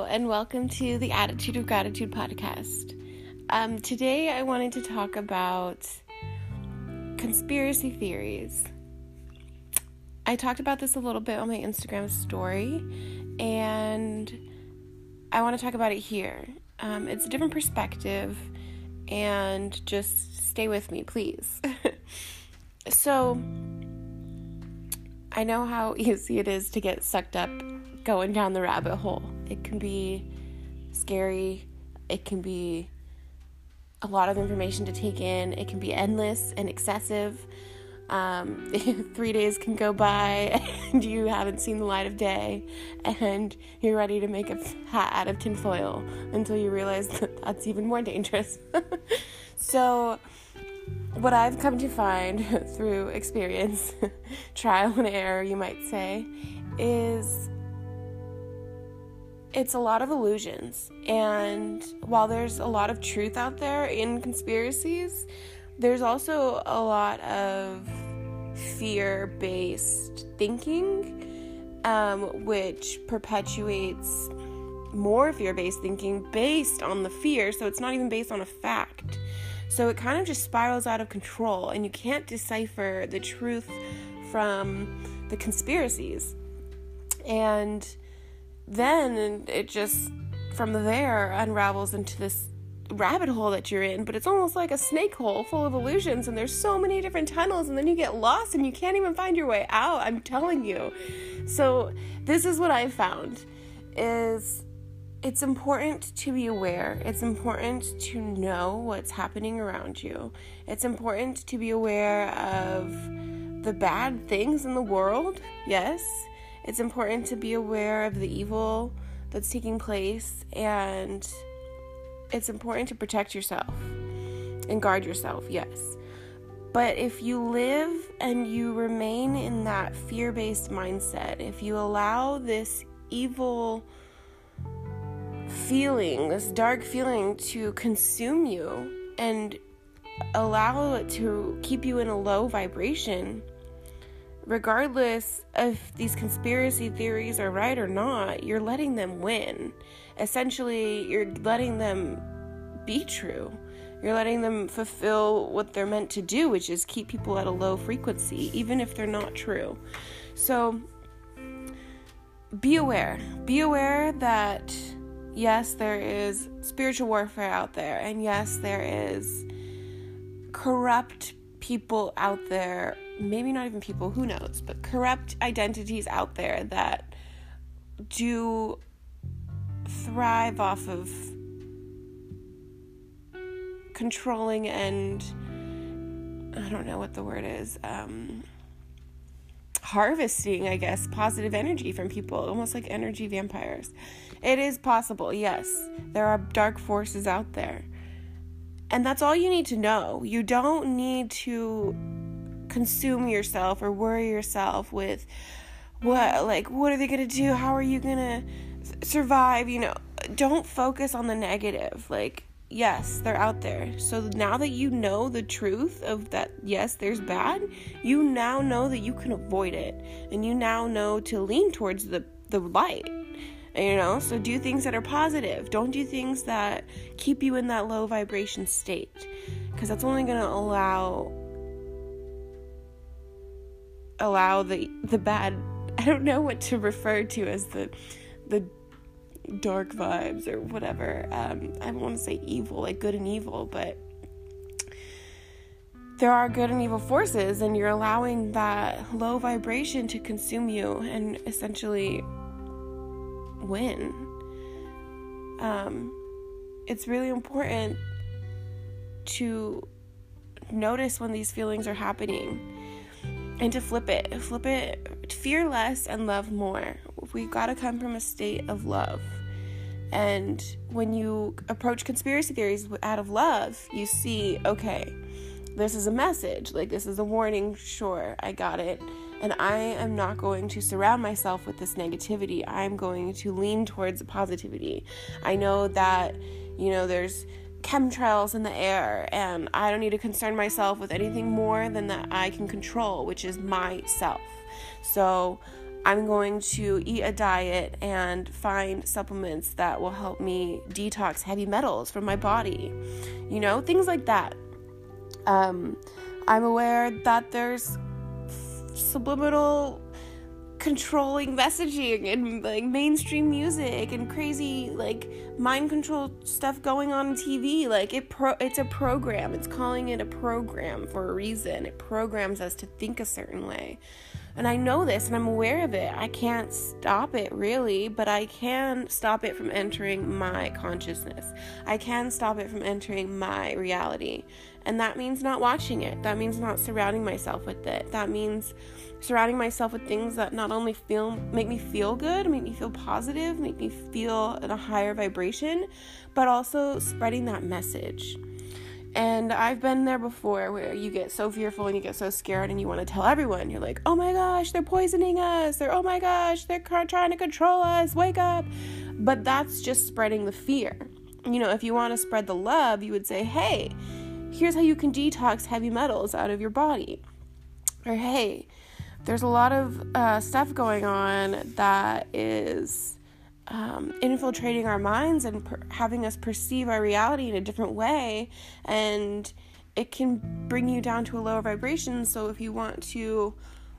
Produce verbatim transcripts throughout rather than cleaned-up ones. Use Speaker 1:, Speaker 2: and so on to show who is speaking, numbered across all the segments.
Speaker 1: and welcome to the Attitude of Gratitude podcast. Um, today I wanted to talk about conspiracy theories. I talked about this a little bit on my Instagram story, and I want to talk about it here. Um, it's a different perspective, and just stay with me, please. So, I know how easy it is to get sucked up going down the rabbit hole. It can be scary. It can be a lot of information to take in. It can be endless and excessive. Um, three days can go by and you haven't seen the light of day and you're ready to make a hat out of tinfoil until you realize that that's even more dangerous. So what I've come to find through experience, trial and error, you might say, is it's a lot of illusions. And while there's a lot of truth out there in conspiracies, there's also a lot of fear-based thinking, um, which perpetuates more fear-based thinking based on the fear, so it's not even based on a fact. So it kind of just spirals out of control, and you can't decipher the truth from the conspiracies. And then it just, from there, unravels into this rabbit hole that you're in, but it's almost like a snake hole full of illusions, and there's so many different tunnels, and then you get lost, and you can't even find your way out, I'm telling you. So this is what I've found, is it's important to be aware. It's important to know what's happening around you. It's important to be aware of the bad things in the world, yes. It's important to be aware of the evil that's taking place, and it's important to protect yourself and guard yourself, yes. But if you live and you remain in that fear-based mindset, if you allow this evil feeling, this dark feeling to consume you and allow it to keep you in a low vibration, regardless if these conspiracy theories are right or not, you're letting them win. Essentially, you're letting them be true. You're letting them fulfill what they're meant to do, which is keep people at a low frequency, even if they're not true. So, be aware. Be aware that, yes, there is spiritual warfare out there, and yes, there is corrupt people out there, maybe not even people, who knows, but corrupt identities out there that do thrive off of controlling and, I don't know what the word is, um, harvesting, I guess, positive energy from people, almost like energy vampires. It is possible, yes, there are dark forces out there. And that's all you need to know. You don't need to consume yourself or worry yourself with what, like, what are they going to do? How are you going to survive? You know, don't focus on the negative. Like, yes, they're out there. So now that you know the truth of that, yes, there's bad, you now know that you can avoid it. And you now know to lean towards the, the light. You know, so do things that are positive. Don't do things that keep you in that low vibration state, because that's only going to allow allow the the bad, I don't know what to refer to as the the dark vibes or whatever. Um, I don't want to say evil, like good and evil, but there are good and evil forces, and you're allowing that low vibration to consume you and essentially win. Um, it's really important to notice when these feelings are happening and to flip it. Flip it, fear less and love more. We've got to come from a state of love. And when you approach conspiracy theories out of love, you see, okay, this is a message. Like, this is a warning. Sure, I got it. And I am not going to surround myself with this negativity. I'm going to lean towards positivity. I know that, you know, there's chemtrails in the air, and I don't need to concern myself with anything more than that I can control, which is myself. So I'm going to eat a diet and find supplements that will help me detox heavy metals from my body. You know, things like that. Um, I'm aware that there's subliminal controlling messaging and like mainstream music and crazy like mind control stuff going on on T V. Like it pro it's a program. It's calling it a program for a reason. It programs us to think a certain way. And I know this and I'm aware of it. I can't stop it really, but I can stop it from entering my consciousness. I can stop it from entering my reality. And that means not watching it. That means not surrounding myself with it. That means surrounding myself with things that not only feel make me feel good, make me feel positive, make me feel in a higher vibration, but also spreading that message. And I've been there before where you get so fearful and you get so scared and you want to tell everyone. You're like, oh my gosh, they're poisoning us. They're, oh my gosh, they're trying to control us. Wake up. But that's just spreading the fear. You know, if you want to spread the love, you would say, hey, here's how you can detox heavy metals out of your body. Or, hey, there's a lot of uh, stuff going on that is um, infiltrating our minds and per- having us perceive our reality in a different way. And it can bring you down to a lower vibration. So if you want to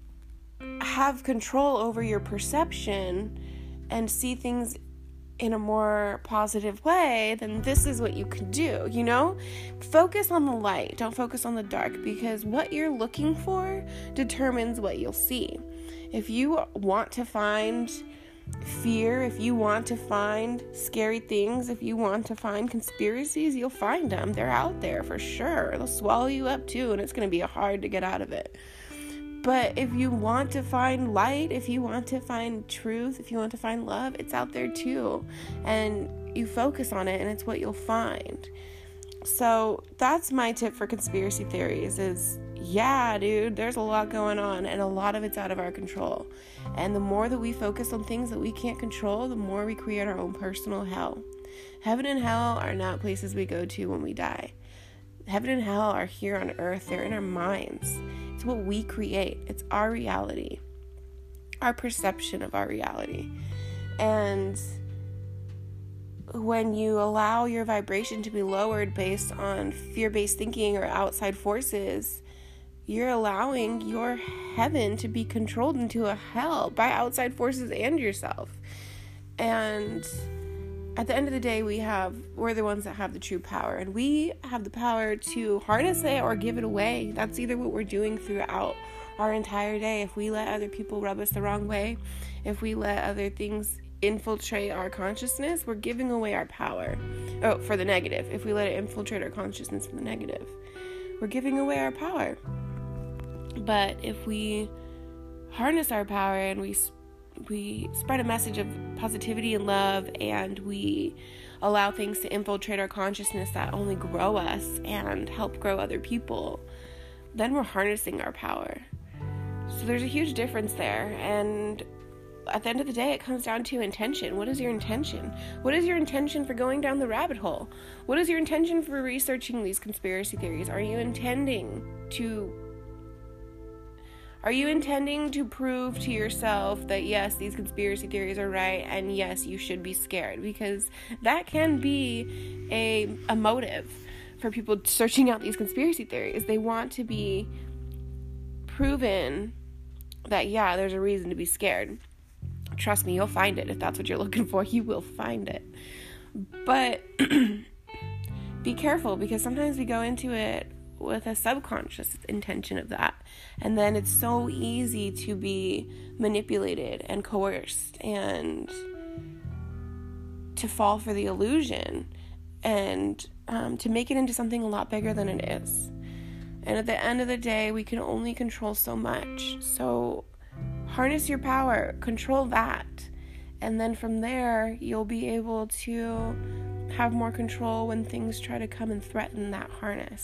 Speaker 1: have control over your perception and see things in a more positive way, then this is what you can do, you know? Focus on the light, don't focus on the dark, because what you're looking for determines what you'll see. If you want to find fear, if you want to find scary things, if you want to find conspiracies, you'll find them. They're out there for sure. They'll swallow you up too, and it's going to be hard to get out of it. But if you want to find light, if you want to find truth, if you want to find love, it's out there too. And you focus on it and it's what you'll find. So that's my tip for conspiracy theories is, yeah, dude, there's a lot going on and a lot of it's out of our control. And the more that we focus on things that we can't control, the more we create our own personal hell. Heaven and hell are not places we go to when we die. Heaven and hell are here on earth. They're in our minds. It's what we create. It's our reality, our perception of our reality. And when you allow your vibration to be lowered based on fear-based thinking or outside forces, you're allowing your heaven to be controlled into a hell by outside forces and yourself. And at the end of the day, we have, we're the ones that have the true power, and we have the power to harness it or give it away. That's either what we're doing throughout our entire day. If we let other people rub us the wrong way, if we let other things infiltrate our consciousness, we're giving away our power. Oh, for the negative. If we let it infiltrate our consciousness for the negative, we're giving away our power. But if we harness our power and we we spread a message of positivity and love, and we allow things to infiltrate our consciousness that only grow us and help grow other people, then we're harnessing our power. So there's a huge difference there. And at the end of the day, it comes down to intention. What is your intention? What is your intention for going down the rabbit hole? What is your intention for researching these conspiracy theories? Are you intending to Are you intending to prove to yourself that yes, these conspiracy theories are right, and yes, you should be scared? Because that can be a, a motive for people searching out these conspiracy theories. They want to be proven that, yeah, there's a reason to be scared. Trust me, you'll find it. If that's what you're looking for, you will find it. But be careful, because sometimes we go into it with a subconscious intention of that, and then it's so easy to be manipulated and coerced and to fall for the illusion and um, to make it into something a lot bigger than it is. And at the end of the day, we can only control so much. So harness your power, control that, and then from there you'll be able to have more control when things try to come and threaten that harness.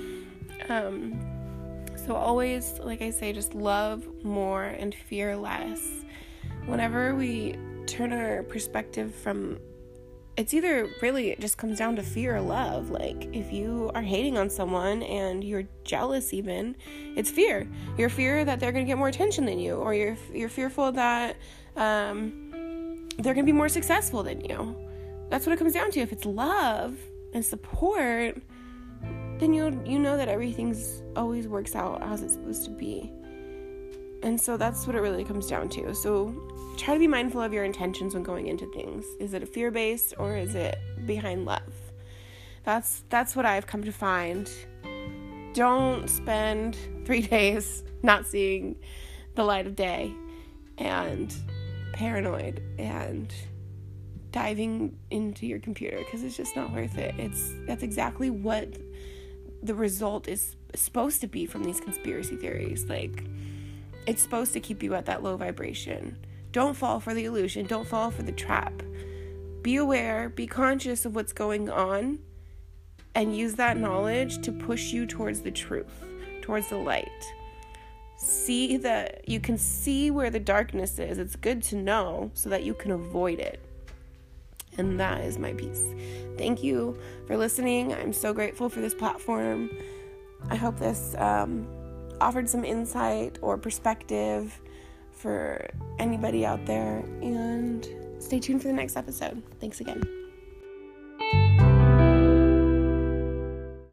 Speaker 1: Um, so always, like I say, just love more and fear less. Whenever we turn our perspective from it's either really, it just comes down to fear or love. Like, if you are hating on someone and you're jealous even, it's fear. You're fear that they're going to get more attention than you, or you're you're fearful that um, they're going to be more successful than you. That's what it comes down to. If it's love and support, then you you know that everything's always works out as it's supposed to be. And so that's what it really comes down to. So try to be mindful of your intentions when going into things. Is it a fear-based or is it behind love? That's that's what I've come to find. Don't spend three days not seeing the light of day and paranoid and diving into your computer, because it's just not worth it. It's that's exactly what the result is supposed to be from these conspiracy theories. Like, it's supposed to keep you at that low vibration. Don't fall for the illusion. Don't fall for the trap. Be aware, be conscious of what's going on, and use that knowledge to push you towards the truth, towards the light. See that you can see where the darkness is. It's good to know so that you can avoid it. And that is my piece. Thank you for listening. I'm so grateful for this platform. I hope this um, offered some insight or perspective for anybody out there. And stay tuned for the next episode. Thanks again.